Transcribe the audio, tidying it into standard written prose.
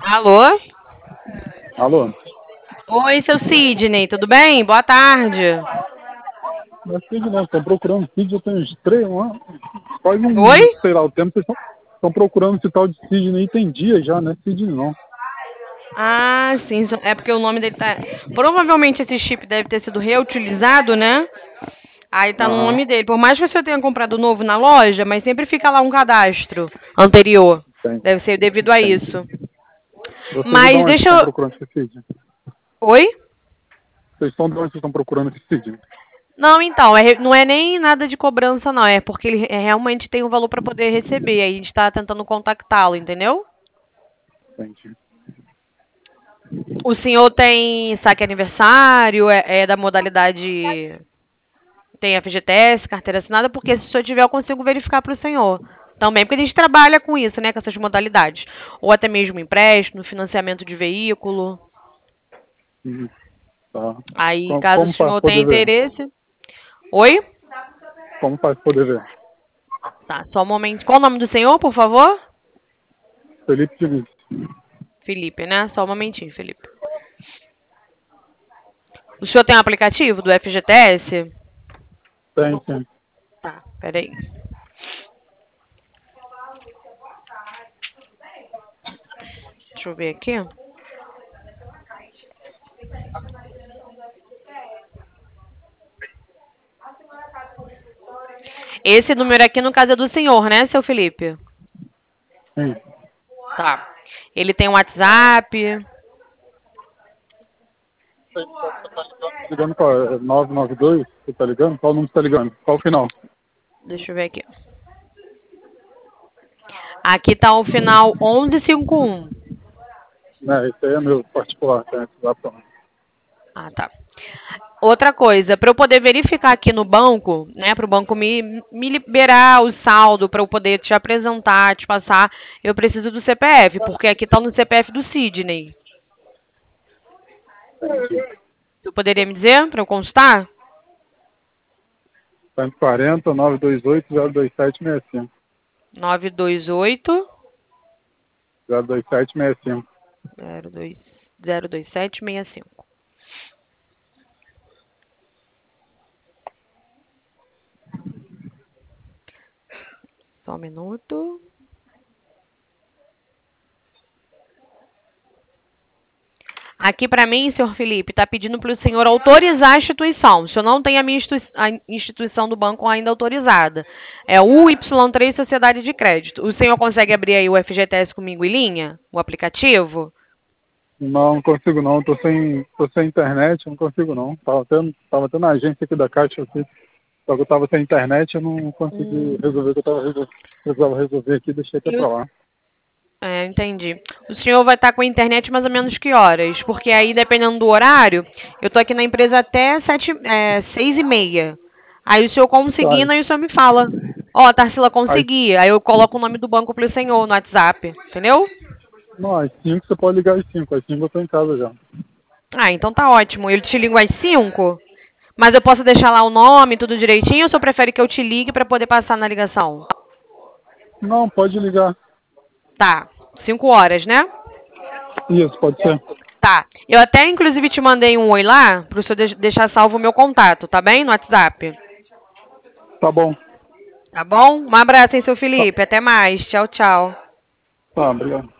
Alô? Alô? Oi, seu Sidney, tudo bem? Boa tarde. Não é Cid não, estão procurando Cid, eu tenho uns três, faz Oi? sei lá, o tempo que vocês estão procurando esse tal de Sidney, tem dias já, não é Sidney não. Ah, sim, é porque o nome dele tá. Provavelmente esse chip deve ter sido reutilizado, né? Aí tá no Aham, nome dele. Por mais que você tenha comprado novo na loja, mas sempre fica lá um cadastro anterior. tem, Deve ser devido a tem. isso. Vocês de Mas onde que deixa estão eu. procurando esse Cid? Oi? Vocês estão de onde que estão procurando esse Cid? Não, então, não é nem nada de cobrança, não. É porque ele realmente tem um valor para poder receber. Aí a gente tá tentando contactá-lo, entendeu? Entendi. O senhor tem saque aniversário, é da modalidade. Tem FGTS, carteira assinada, porque se o senhor tiver, eu consigo verificar para o senhor. Também, porque a gente trabalha com isso, né? Com essas modalidades. Ou até mesmo empréstimo, financiamento de veículo. Uhum, tá. Aí, Como, caso o como faz senhor tenha poder ver? interesse. Oi? Como faz poder ver? Tá, só um momento. Qual o nome do senhor, por favor? Felipe Diniz. Felipe, né? Só um momentinho, Felipe. O senhor tem um aplicativo do FGTS? Tem, tem. Tá, peraí. Deixa eu ver aqui. Esse número aqui, no caso, é do senhor, né, seu Felipe? Sim. Tá. Ele tem um WhatsApp. Ligando qual? É 992? Você tá ligando? Qual número você tá ligando? Qual o final? Deixa eu ver aqui. Aqui tá o final 1151. Esse aí é meu particular, tem esse lá pra... Ah, tá. Outra coisa, para eu poder verificar aqui no banco, né, para o banco me liberar o saldo, para eu poder te apresentar, te passar, eu preciso do CPF, porque aqui tá no CPF do Sidney. Tu poderia me dizer para eu constar? 140 928 02765. 928 02765. 02 02765. Só um minuto. Aqui para mim, senhor Felipe, está pedindo para o senhor autorizar a instituição. O senhor não tem a minha a instituição do banco ainda autorizada. É o Y3 Sociedade de Crédito. O senhor consegue abrir aí o FGTS comigo em linha? O aplicativo? Não, não consigo não. Tô sem internet, não consigo não. Tava tendo a agência aqui da Caixa aqui. Só que eu tava sem internet, eu não consegui Hum, resolver o que precisava resolver aqui, deixei até e pra lá. entendi. O senhor vai estar com a internet mais ou menos que horas? Porque aí, dependendo do horário, eu tô aqui na empresa até 6h30. Aí o senhor Tá. conseguindo, aí o senhor me fala. Ó, Tarsila, Às, consegui. Aí eu coloco o nome do banco pro senhor no WhatsApp. Entendeu? não, às 5 você pode ligar às 5. Às 5 eu tô em casa já. Ah, então tá ótimo. Eu te ligo às 5, mas eu posso deixar lá o nome, tudo direitinho, ou o senhor prefere que eu te ligue para poder passar na ligação? Não, pode ligar. Tá. 5 horas, né? Isso, pode ser. Tá. Eu até, inclusive, te mandei um oi lá pro senhor deixar salvo o meu contato, tá bem? No WhatsApp. Tá bom. Tá bom? Um abraço, hein, seu Tá, Felipe. Até mais. Tchau, tchau. tá, obrigado.